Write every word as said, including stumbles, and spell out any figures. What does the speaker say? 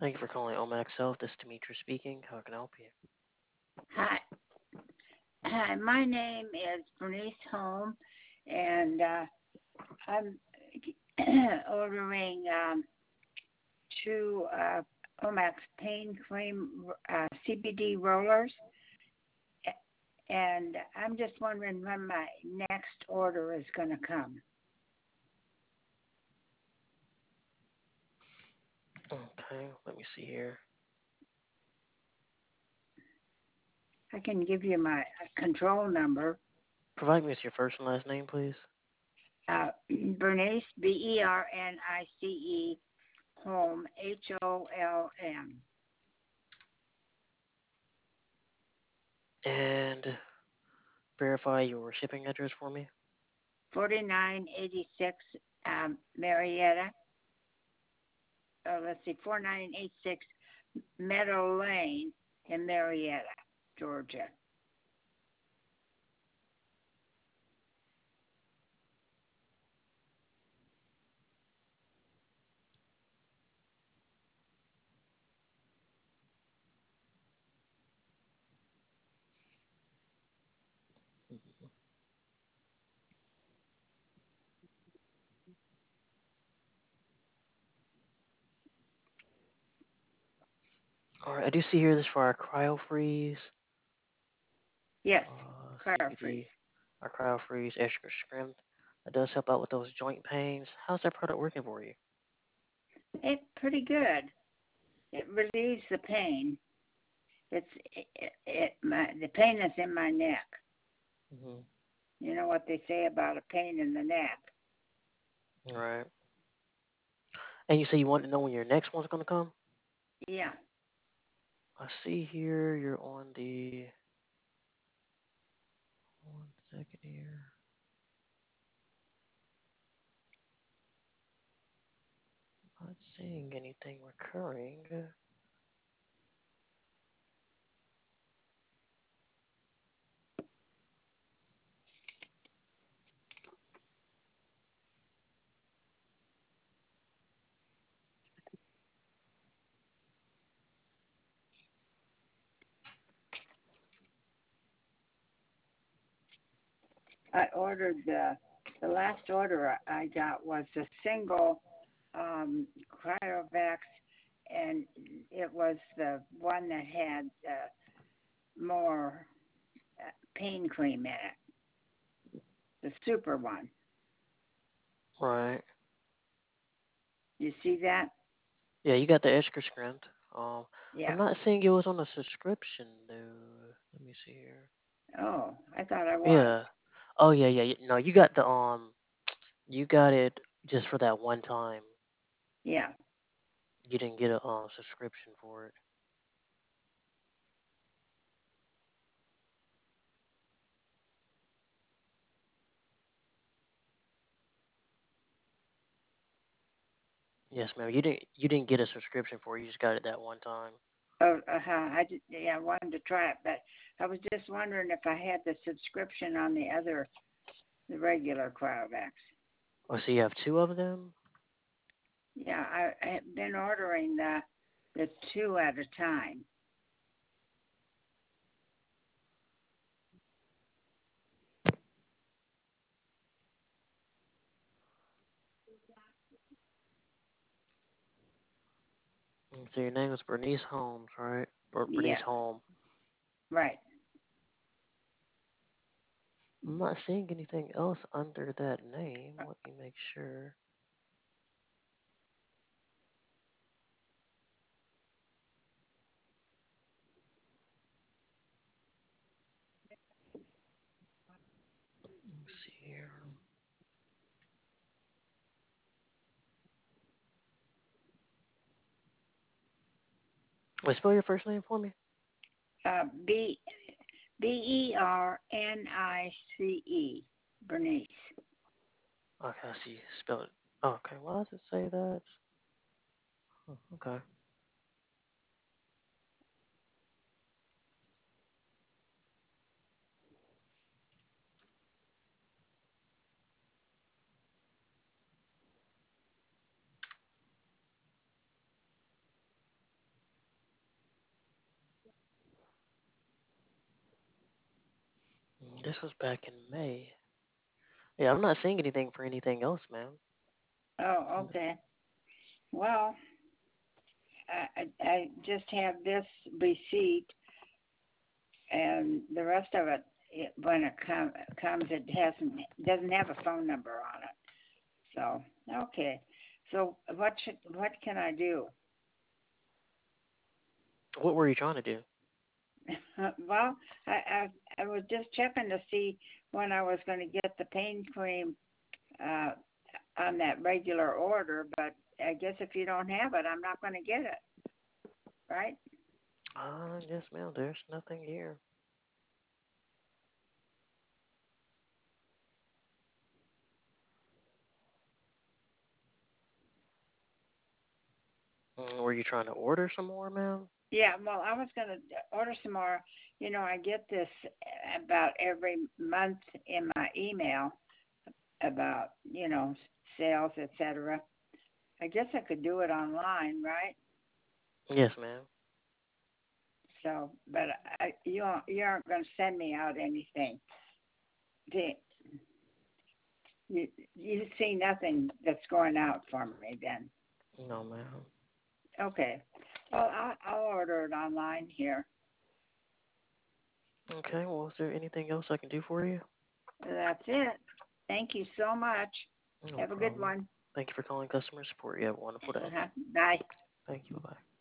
Thank you for calling Omax Health. This is Demetra speaking. How can I help you? Hi, hi. My name is Bernice Holm, and uh, I'm ordering um, two uh, Omax pain cream uh, C B D rollers, and I'm just wondering when my next order is going to come. Okay, let me see here. I can give you my control number. Provide me with your first and last name, please. Uh, Bernice, B E R N I C E, Holm, H O L M. And verify your shipping address for me. forty-nine eighty-six um, Marietta. Oh, let's see, forty-nine eighty-six Meadow Lane in Marietta, Georgia. All right, I do see here this for our cryo freeze, Yes, uh, car freeze. C B D, our cryo freeze extra strength. That does help out with those joint pains. How's that product working for you? It's pretty good. It relieves the pain. It's it, it my the pain is in my neck. Mm-hmm. You know what they say about a pain in the neck? All right. And you say you want to know when your next one's gonna come? Yeah. I see here you're on the one second here. Not seeing anything recurring. I ordered the the last order I got was a single um, Cryovax, and it was the one that had uh, more uh, pain cream in it, the super one. Right. You see that? Yeah, you got the extra strength. Um, I'm Yeah. not seeing it was on a subscription though. Let me see here. Oh, I thought I was. Yeah. Oh yeah, yeah. y- No, you got the um, you got it just for that one time. Yeah. You didn't get a um subscription for it. Yes, ma'am. You didn't you didn't get a subscription for it. You just got it that one time. Oh, uh-huh. I just, yeah, I wanted to try it, but I was just wondering if I had the subscription on the other, the regular Cryovax. Oh, so you have two of them? Yeah, I, I have been ordering the the two at a time. Mm, so your name is Bernice Holmes, right? Or Bernice Yes, Holm. right. I'm not seeing anything else under that name. Let me make sure. Let me see here. Wait, spell your first name for me. Uh, B B E R N I C E, Bernice. Okay, I see. Spell it. Okay, why does it say that? Huh, okay. This was back in May. Yeah, I'm not seeing anything for anything else, ma'am. Oh, okay. Well, I, I I just have this receipt, and the rest of it, it when it com- comes, it hasn't doesn't have a phone number on it. So okay. So what should what can I do? What were you trying to do? Well, I, I I was just checking to see when I was going to get the pain cream uh, on that regular order, but I guess if you don't have it, I'm not going to get it, right? Uh, yes, ma'am. There's nothing here. Mm, were you trying to order some more, ma'am? Yeah, well, I was going to order some more. You know, I get this about every month in my email about, you know, sales, et cetera. I guess I could do it online, right? Yes, ma'am. So, but I, you aren't, you aren't going to send me out anything. Do, you you see nothing that's going out for me then. No, ma'am. Okay. Well, I'll, I'll order it online here. Okay, well, is there anything else I can do for you? That's it. Thank you so much. No Have a good problem. one. Thank you for calling customer support. You have a wonderful day. Uh-huh. Bye. Thank you. Bye-bye.